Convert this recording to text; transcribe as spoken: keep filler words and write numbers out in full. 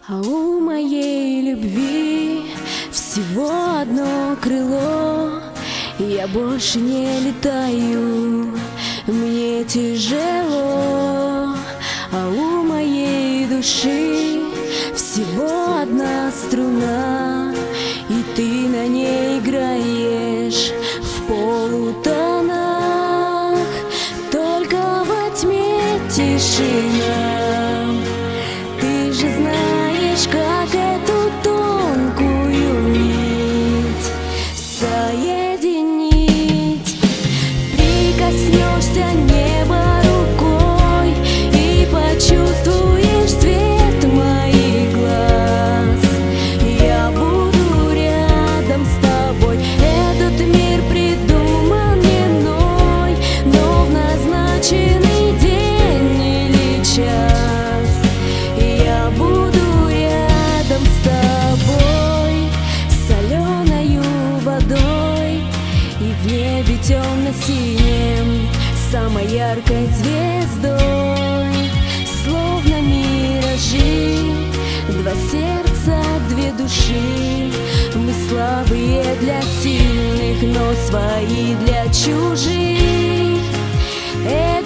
А у моей любви всего одно крыло, я больше не летаю, мне тяжело. А у моей души всего одна струна, и ты на ней играешь в полутонах. Только во тьме тишина, ты же знаешь, как эту тонкую нить соединить. Прикоснешься неба рукой и почувствуешь цвет моих глаз. Я буду рядом с тобой, этот мир придуман не мной, но в назначенный день или час я буду рядом с тобой, соленою водой и в небе темно-синим самой яркой звездой. Словно миражи, два сердца, две души, мы слабые для сильных, но свои для чужих. Это